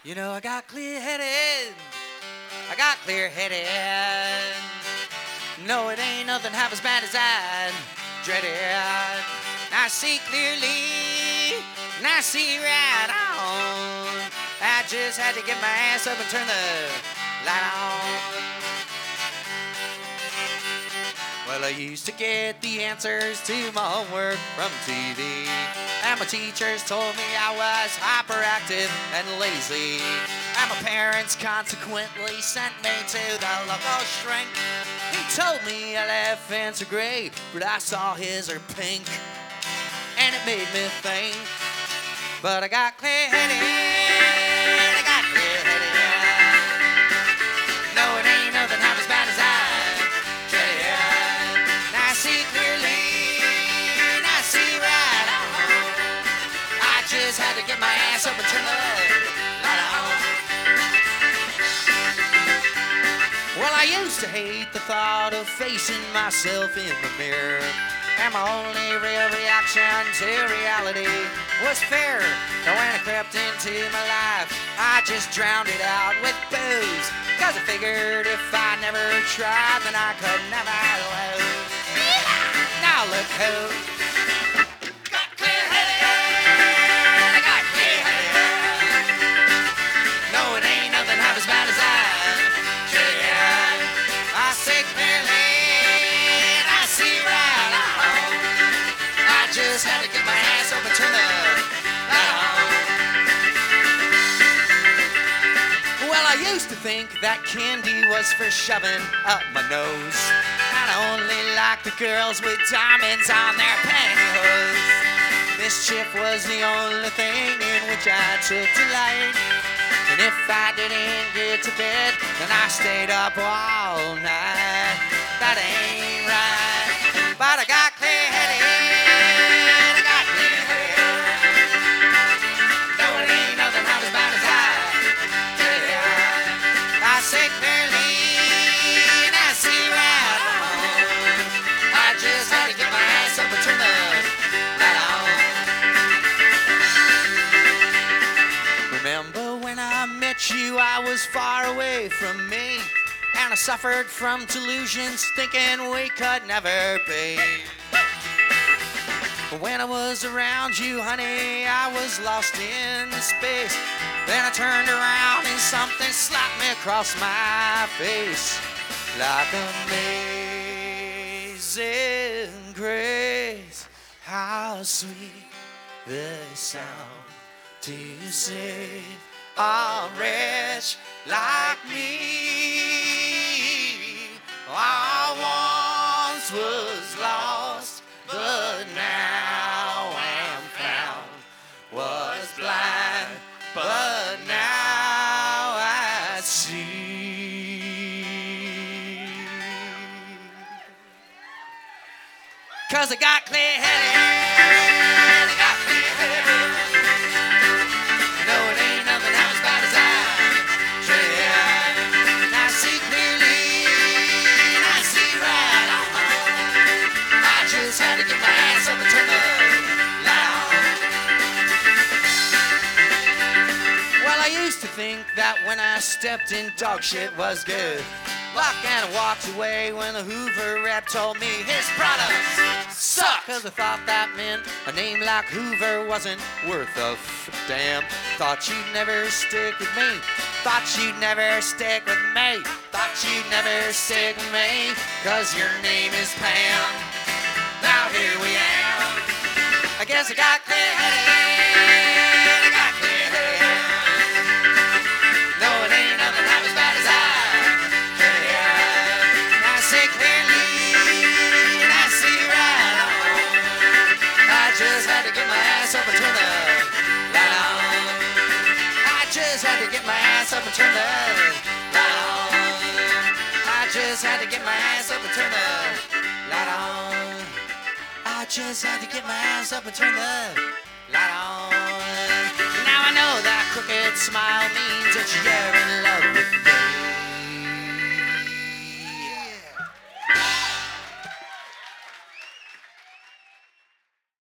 You know I got clear-headed. I got clear-headed. No, it ain't nothing half as bad as I dreaded. I see clearly, and I see right on. I just had to get my ass up and turn the light on. Well, I used to get the answers to my homework from TV, and my teachers told me I was hyperactive and lazy, and my parents consequently sent me to the local shrink. He told me elephants are gray, but I saw his are pink, and it made me think. But I got clear-headed, I got clear-headed. No, it ain't nothing half as bad as I dreaded. I see clearly, and I see right on. I just had to get my ass up and turn the light on. Well, I used to hate the thought of facing myself in the mirror, and my only real reaction to reality was fear. And when it crept into my life, I just drowned it out with booze, 'cause I figured if I never tried, then I could never lose. Now look who got clear-headed. I got clear-headed. No, it ain't nothing half as bad as I dread. I see clearly, and I see right on. I just had to get my ass up and turn the light on. Well, I used to think that candy was for shoving up my nose, and I only liked the girls with diamonds on their pantyhose. Mischief was the only thing in which I took delight, and if I didn't get to bed, then I stayed up all night. That ain't right, but I got clear-headed. I got clear-headed. No, it ain't nothing half as bad as I dread. I see clearly, and I see right on. I just had to get my ass up and turn the light on. Remember when I met you, I was far away from me, and I suffered from delusions, thinking we could never be. But when I was around you, honey, I was lost in space. Then I turned around and something slapped me across my face. Like amazing grace, how sweet the sound to save a wretch like me. I once was lost, but now am found. Was blind, but now I see. 'Cause I got clear-headed. I got clear-headed. No, it ain't nothing half as bad as I dread. And I see clearly, and I see right on. I just had to get my ass up and turn the light on. Well, I used to think that when I stepped in, dog shit was good. Luck, and I walked away when the Hoover rep told me his products suck. 'Cause I thought that meant a name like Hoover wasn't worth a damn. Thought you'd never stick with me. Thought you'd never stick with me. Thought you'd never stick with me. 'Cause your name is Pam. Now here we am. I guess I got clear-headed. I got clear-headed. No, it ain't nothing half as bad as I dread. I see clearly, and I see right on. I just had to get my ass up and turn the light on. I just had to get my ass up and turn the light on. I just had to get my ass up and turn the light on. I just had to get my ass up and turn the light on. Now I know that crooked smile means